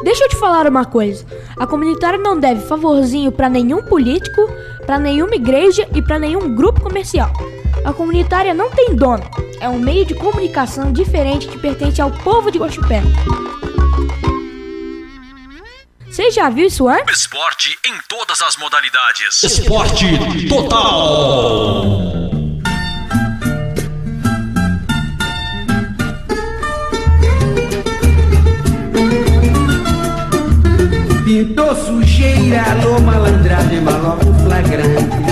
Deixa eu te falar uma coisa. A comunitária não deve favorzinho pra nenhum político, pra nenhuma igreja e pra nenhum grupo comercial. A comunitária não tem dono. É um meio de comunicação diferente que pertence ao povo de Guaxupé. Você já viu isso antes? Esporte em todas as modalidades. Esporte total. Pintou sujeira, alô malandragem, maloca flagrante.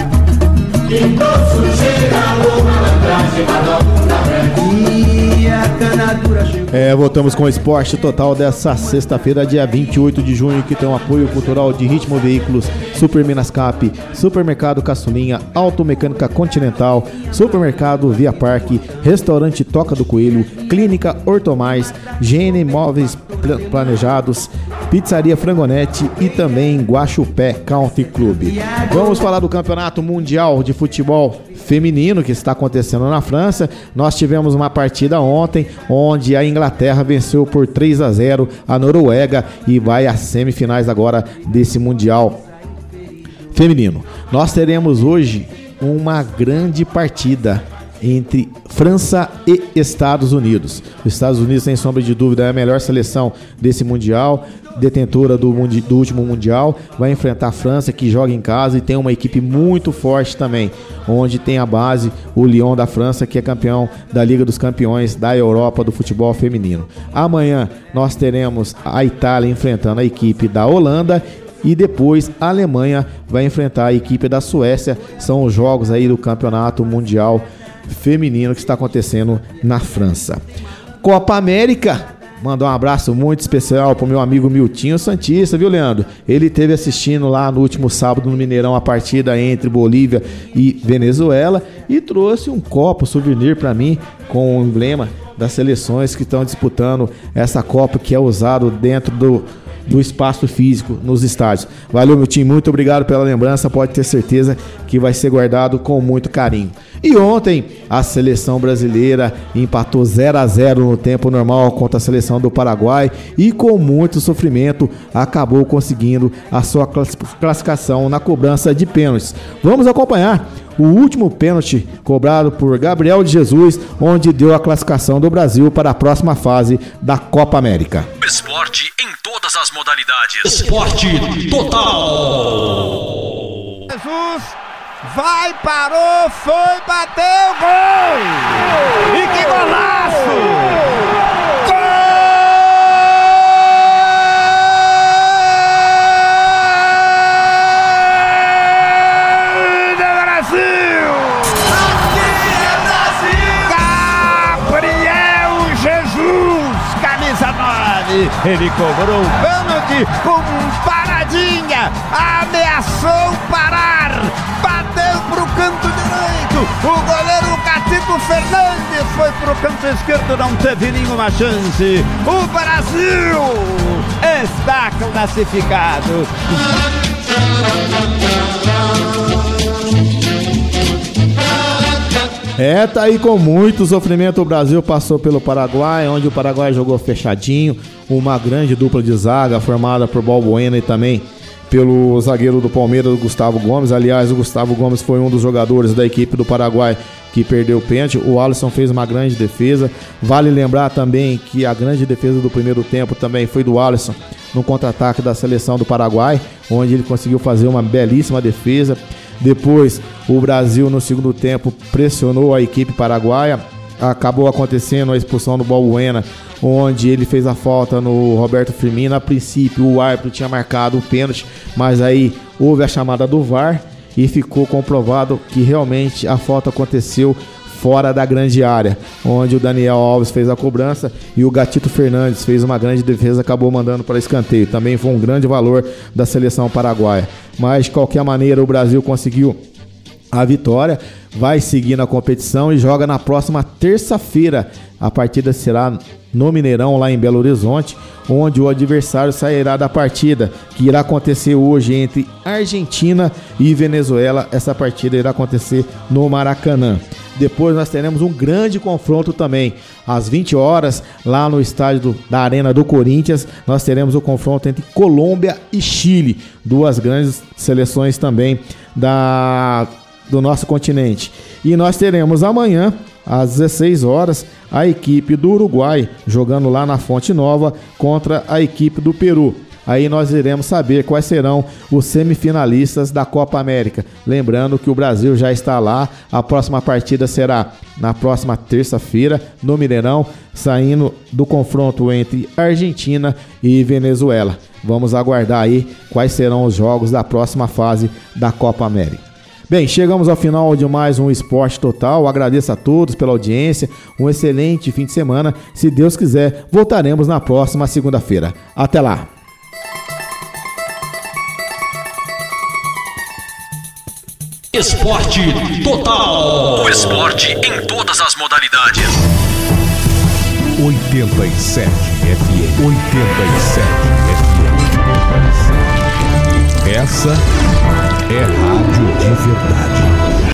Pintou sujeira, alô malandragem, maloca flagrante. E a canadura chegou. Voltamos com o Esporte Total dessa sexta-feira, dia 28 de junho, que tem um apoio cultural de Ritmo Veículos, Super Minascap, Supermercado Caçulinha, Automecânica Continental, Supermercado Via Parque, Restaurante Toca do Coelho, Clínica Ortomais, GN Móveis Planejados, Pizzaria Frangonete e também Guaxupé Country Club. Vamos falar do Campeonato Mundial de Futebol Feminino que está acontecendo na França. Nós tivemos uma partida ontem onde a Inglaterra venceu por 3-0 a Noruega e vai às semifinais agora desse Mundial Feminino. Nós teremos hoje uma grande partida entre França e Estados Unidos. Os Estados Unidos, sem sombra de dúvida, é a melhor seleção desse Mundial, detentora do último Mundial. Vai enfrentar a França, que joga em casa e tem uma equipe muito forte também, onde tem a base o Lyon da França, que é campeão da Liga dos Campeões da Europa do futebol feminino. Amanhã nós teremos a Itália enfrentando a equipe da Holanda e depois a Alemanha vai enfrentar a equipe da Suécia. São os jogos aí do Campeonato Mundial Feminino que está acontecendo na França. Copa América, mandar um abraço muito especial pro meu amigo Miltinho Santista, viu, Leandro? Ele esteve assistindo lá no último sábado no Mineirão a partida entre Bolívia e Venezuela e trouxe um copo souvenir para mim com o emblema das seleções que estão disputando essa Copa, que é usado dentro do espaço físico nos estádios. Valeu, meu time, muito obrigado pela lembrança, pode ter certeza que vai ser guardado com muito carinho. E ontem a seleção brasileira empatou 0-0 no tempo normal contra a seleção do Paraguai e com muito sofrimento acabou conseguindo a sua classificação na cobrança de pênaltis. Vamos acompanhar o último pênalti cobrado por Gabriel de Jesus, onde deu a classificação do Brasil para a próxima fase da Copa América. Esporte em todas as modalidades. Esporte total. Jesus vai, parou, foi, bateu, gol! E que golaço! Ele cobrou o pênalti com paradinha, ameaçou parar, bateu pro canto direito, o goleiro Catito Fernandes foi pro canto esquerdo, não teve nenhuma chance. O Brasil está classificado. Tá aí com muito sofrimento. O Brasil passou pelo Paraguai, onde o Paraguai jogou fechadinho, uma grande dupla de zaga formada por Balbuena e também pelo zagueiro do Palmeiras, o Gustavo Gomes. Aliás, o Gustavo Gomes foi um dos jogadores da equipe do Paraguai que perdeu o pênalti. O Alisson fez uma grande defesa. Vale lembrar também que a grande defesa do primeiro tempo também foi do Alisson no contra-ataque da seleção do Paraguai, onde ele conseguiu fazer uma belíssima defesa. Depois, o Brasil no segundo tempo pressionou a equipe paraguaia. Acabou acontecendo a expulsão do Balbuena, onde ele fez a falta no Roberto Firmino. A princípio, o árbitro tinha marcado o pênalti, mas aí houve a chamada do VAR e ficou comprovado que realmente a falta aconteceu fora da grande área, onde o Daniel Alves fez a cobrança e o Gatito Fernandes fez uma grande defesa, acabou mandando para escanteio. Também foi um grande valor da seleção paraguaia. Mas, de qualquer maneira, o Brasil conseguiu a vitória, vai seguir na competição e joga na próxima terça-feira. A partida será no Mineirão, lá em Belo Horizonte, onde o adversário sairá da partida, que irá acontecer hoje entre Argentina e Venezuela. Essa partida irá acontecer no Maracanã. Depois nós teremos um grande confronto também. Às 20 horas, lá no estádio da Arena do Corinthians, nós teremos o confronto entre Colômbia e Chile. Duas grandes seleções também do nosso continente. E nós teremos amanhã, às 16 horas, a equipe do Uruguai jogando lá na Fonte Nova contra a equipe do Peru. Aí nós iremos saber quais serão os semifinalistas da Copa América. Lembrando que o Brasil já está lá. A próxima partida será na próxima terça-feira, no Mineirão, saindo do confronto entre Argentina e Venezuela. Vamos aguardar aí quais serão os jogos da próxima fase da Copa América. Bem, chegamos ao final de mais um Esporte Total. Agradeço a todos pela audiência. Um excelente fim de semana. Se Deus quiser, voltaremos na próxima segunda-feira. Até lá! Esporte Total. O esporte em todas as modalidades. 87 FM. 87 FM. Essa é rádio de verdade.